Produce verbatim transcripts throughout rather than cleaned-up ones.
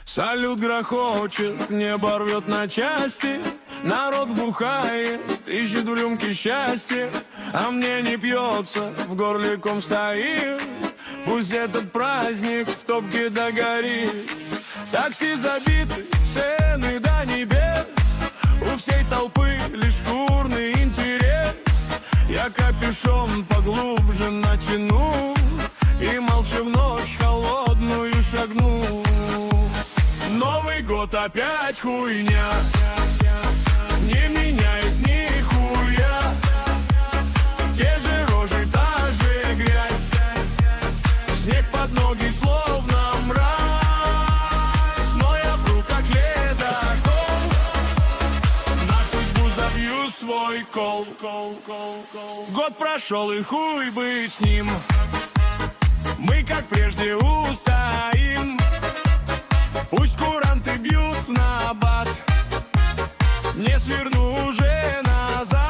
Салют грохочет, небо рвет на части. Народ бухает, ищет в рюмке счастье. А мне не пьется, в горле ком стоит. Пусть этот праздник в топке догорит. Такси забиты, цены до небес. У всей толпы лишь курный интерес. Я капюшон поглубже натяну и молча в ночь холодную шагну. Новый год опять хуйня, не меняет нихуя. Те же рожи, та же грязь. Снег под ноги словно мразь. Но я пру как ледокол. На судьбу забью свой кол. Год прошел и хуй бы с ним. Мы как прежде устоим. Пусть куранты бьют в набат, не сверну уже назад.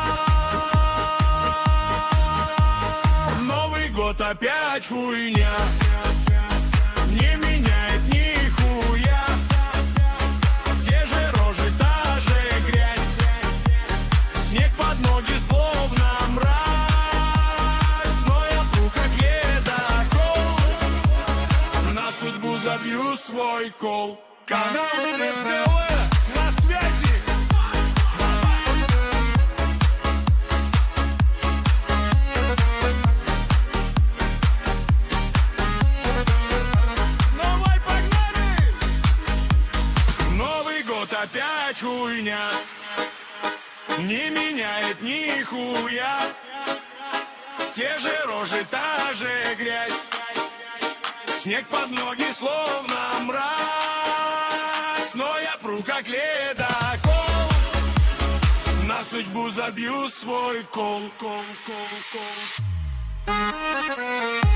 Новый год опять хуйня, не меняет нихуя. Те же рожи, та же грязь. Снег под ноги словно мразь. Но я пру как ледокол. На судьбу забью свой кол. Канал эс дэ вэ на связи. Давай, погнали! Новый год опять хуйня, не меняет нихуя. Те же рожи, та же грязь. Снег под ноги словно мразь. Но я пру как ледокол. На судьбу забью свой кол, кол, кол, кол.